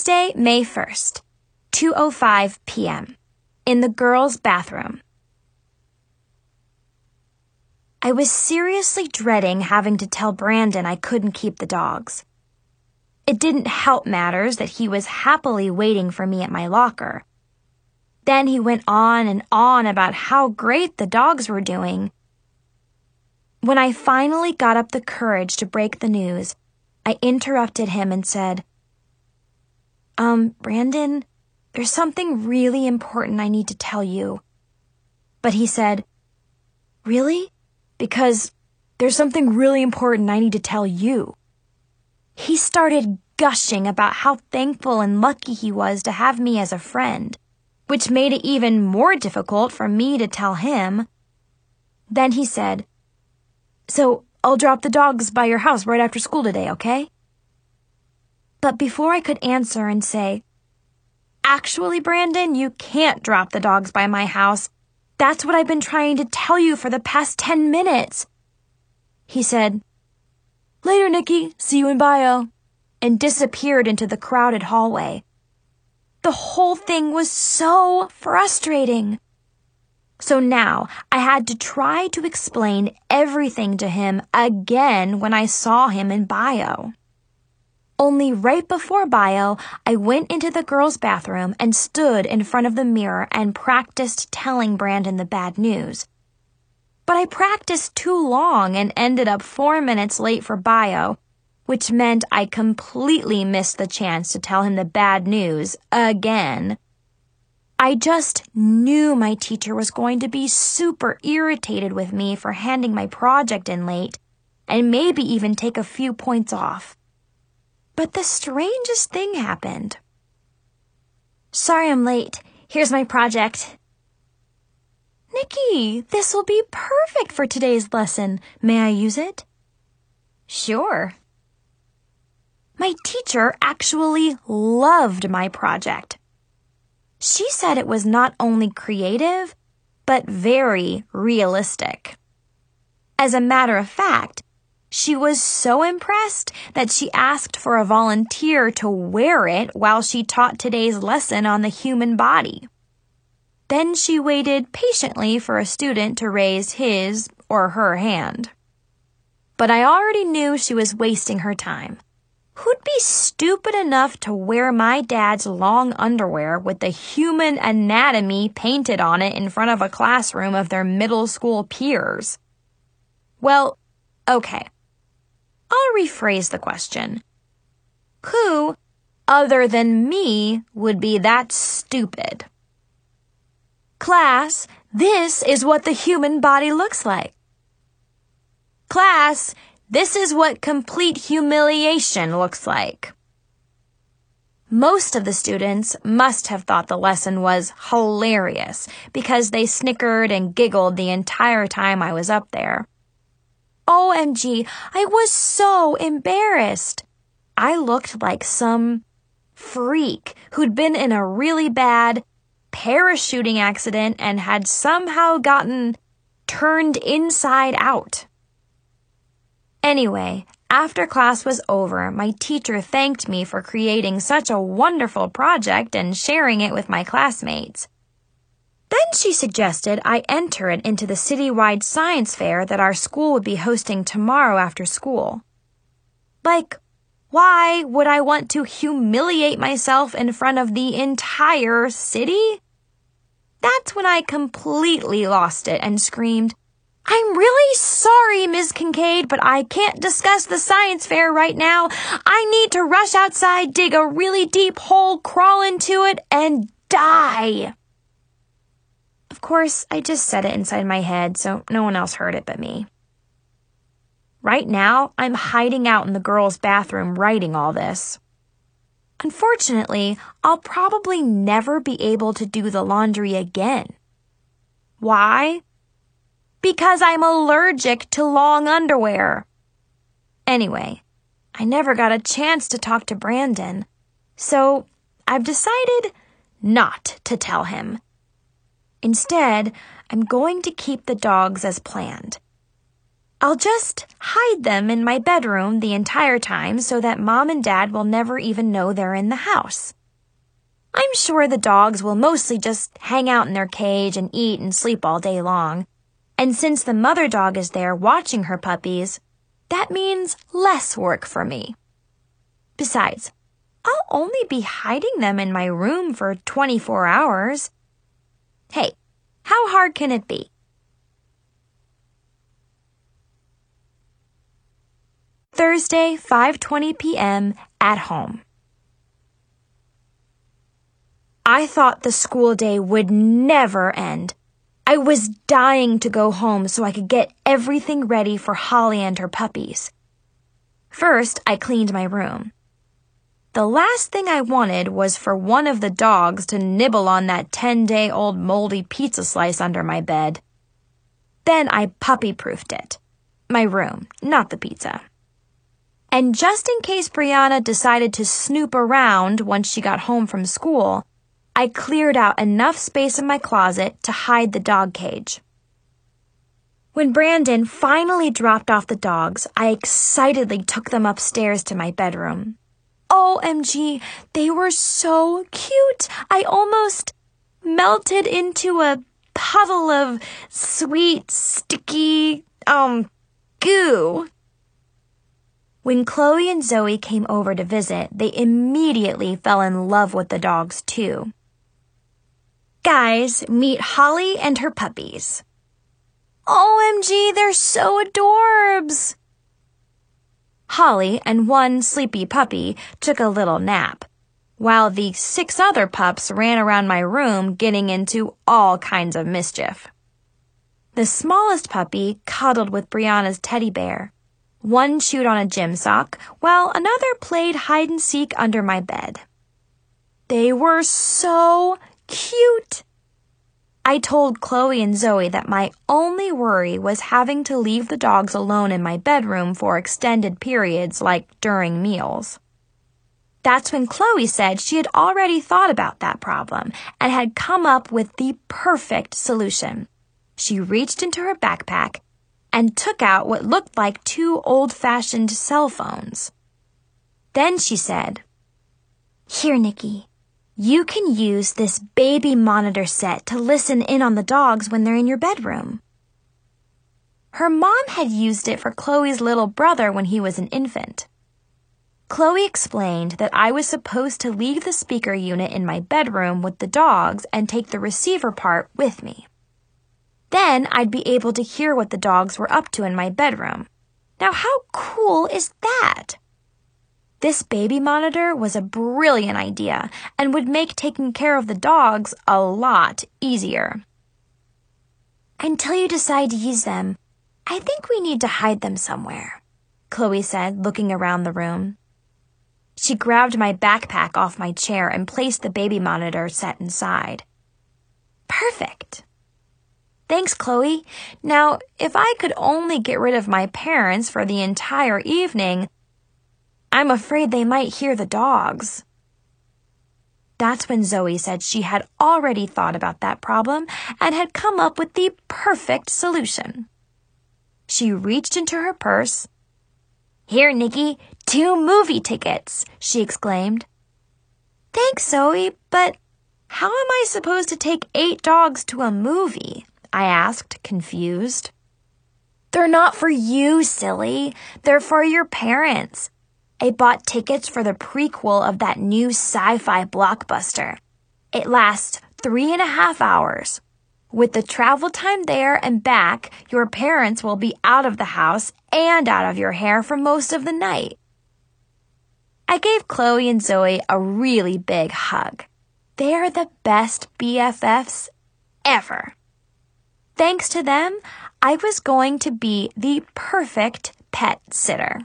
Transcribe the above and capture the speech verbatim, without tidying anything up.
Wednesday, May first, two oh five p.m., in the girls' bathroom. I was seriously dreading having to tell Brandon I couldn't keep the dogs. It didn't help matters that he was happily waiting for me at my locker. Then he went on and on about how great the dogs were doing. When I finally got up the courage to break the news, I interrupted him and said, Um, Brandon, there's something really important I need to tell you. But he said, Really? Because there's something really important I need to tell you. He started gushing about how thankful and lucky he was to have me as a friend, which made it even more difficult for me to tell him. Then he said, So I'll drop the dogs by your house right after school today, okay? But before I could answer and say, Actually, Brandon, you can't drop the dogs by my house. That's what I've been trying to tell you for the past ten minutes. He said, Later, Nikki. See you in bio. And disappeared into the crowded hallway. The whole thing was so frustrating. So now I had to try to explain everything to him again when I saw him in bio. Only right before bio, I went into the girls' bathroom and stood in front of the mirror and practiced telling Brandon the bad news. But I practiced too long and ended up four minutes late for bio, which meant I completely missed the chance to tell him the bad news again. I just knew my teacher was going to be super irritated with me for handing my project in late, and maybe even take a few points off. But the strangest thing happened. Sorry I'm late. Here's my project. Nikki, this will be perfect for today's lesson. May I use it? Sure. My teacher actually loved my project. She said it was not only creative, but very realistic. As a matter of fact, she was so impressed that she asked for a volunteer to wear it while she taught today's lesson on the human body. Then she waited patiently for a student to raise his or her hand. But I already knew she was wasting her time. Who'd be stupid enough to wear my dad's long underwear with the human anatomy painted on it in front of a classroom of their middle school peers? Well, okay. I'll rephrase the question. Who, other than me, would be that stupid? Class, this is what the human body looks like. Class, this is what complete humiliation looks like. Most of the students must have thought the lesson was hilarious because they snickered and giggled the entire time I was up there. O M G, I was so embarrassed. I looked like some freak who'd been in a really bad parachuting accident and had somehow gotten turned inside out. Anyway, after class was over, my teacher thanked me for creating such a wonderful project and sharing it with my classmates. Then she suggested I enter it into the citywide science fair that our school would be hosting tomorrow after school. Like, why would I want to humiliate myself in front of the entire city? That's when I completely lost it and screamed, I'm really sorry, Miz Kincaid, but I can't discuss the science fair right now. I need to rush outside, dig a really deep hole, crawl into it, and die. Of course, I just said it inside my head, so no one else heard it but me. Right now, I'm hiding out in the girls' bathroom writing all this. Unfortunately, I'll probably never be able to do the laundry again. Why? Because I'm allergic to long underwear. Anyway, I never got a chance to talk to Brandon, so I've decided not to tell him. Instead, I'm going to keep the dogs as planned. I'll just hide them in my bedroom the entire time so that Mom and Dad will never even know they're in the house. I'm sure the dogs will mostly just hang out in their cage and eat and sleep all day long. And since the mother dog is there watching her puppies, that means less work for me. Besides, I'll only be hiding them in my room for twenty-four hours. Hey, how hard can it be? Thursday, five twenty p.m. at home. I thought the school day would never end. I was dying to go home so I could get everything ready for Holly and her puppies. First, I cleaned my room. The last thing I wanted was for one of the dogs to nibble on that ten-day-old moldy pizza slice under my bed. Then I puppy-proofed it. My room, not the pizza. And just in case Brianna decided to snoop around once she got home from school, I cleared out enough space in my closet to hide the dog cage. When Brandon finally dropped off the dogs, I excitedly took them upstairs to my bedroom. O M G, they were so cute. I almost melted into a puddle of sweet, sticky, um, goo. When Chloe and Zoe came over to visit, they immediately fell in love with the dogs, too. Guys, meet Holly and her puppies. O M G, they're so adorbs! Holly and one sleepy puppy took a little nap, while the six other pups ran around my room getting into all kinds of mischief. The smallest puppy cuddled with Brianna's teddy bear. One chewed on a gym sock, while another played hide-and-seek under my bed. They were so cute! I told Chloe and Zoe that my only worry was having to leave the dogs alone in my bedroom for extended periods, like during meals. That's when Chloe said she had already thought about that problem and had come up with the perfect solution. She reached into her backpack and took out what looked like two old-fashioned cell phones. Then she said, "Here, Nikki, you can use this baby monitor set to listen in on the dogs when they're in your bedroom." Her mom had used it for Chloe's little brother when he was an infant. Chloe explained that I was supposed to leave the speaker unit in my bedroom with the dogs and take the receiver part with me. Then I'd be able to hear what the dogs were up to in my bedroom. Now, how cool is that? This baby monitor was a brilliant idea and would make taking care of the dogs a lot easier. Until you decide to use them, I think we need to hide them somewhere, Chloe said, looking around the room. She grabbed my backpack off my chair and placed the baby monitor set inside. Perfect. Thanks, Chloe. Now, if I could only get rid of my parents for the entire evening, I'm afraid they might hear the dogs. That's when Zoe said she had already thought about that problem and had come up with the perfect solution. She reached into her purse. "Here, Nikki, two movie tickets," she exclaimed. "Thanks, Zoe, but how am I supposed to take eight dogs to a movie?" I asked, confused. "They're not for you, silly. They're for your parents. I bought tickets for the prequel of that new sci-fi blockbuster. It lasts three and a half hours. With the travel time there and back, your parents will be out of the house and out of your hair for most of the night." I gave Chloe and Zoe a really big hug. They are the best B F Fs ever. Thanks to them, I was going to be the perfect pet sitter.